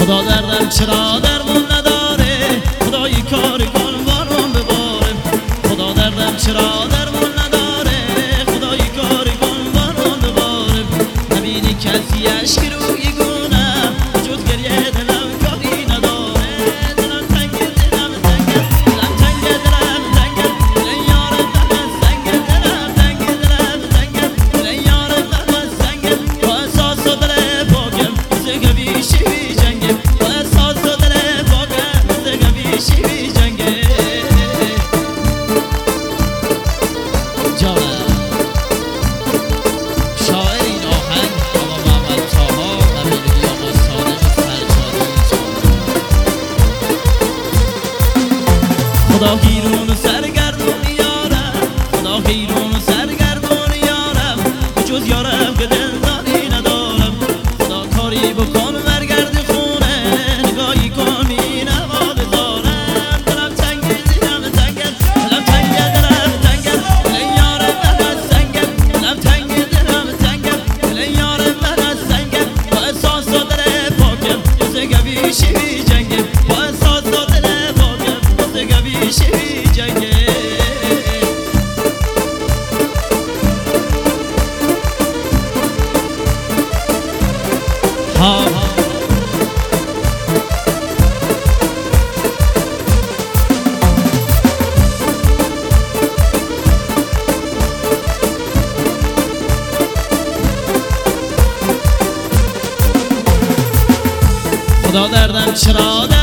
خدا دردم چرا درمون نداره، خدایی کار کن بارون بباره. خدا دردم چرا درمون نداره، خدایی کار کن بارون بباره. نبینی کسی اشک روی گونم، وجود گریه دلم کاری نداره. دلم تنگه دلم تنگه، دلم تنگه دلم تنگه، دل یار من سنگه. دلم تنگه دلم تنگه، دل یار من سنگه. با احساس و دل پاکم زگوی شوی جنگه، با احساس و دل پاکم زگوی شوی جنگه. جانم شاعر این آهنگ آقا محمد طاها و ملودی آقا صادق فرجادی. خدا گیرون و سرگردون یارم، خدا گیرون و سرگردون یارم. جز یارم که دلداری ندارم. خدا کاری بکن برگرد خونه، نگاهی کن این هوا بذارم. دلم تنگه دلم تنگه، دلم تنگه دلم تنگه، دل یار من سنگه. دلم تنگه دلم تنگه، دل یار من سنگه. با احساس و دل پاکم زگوی شوی جنگه، با احساس و دل پاکم زگوی شوی جنگه. خدا دردم چرا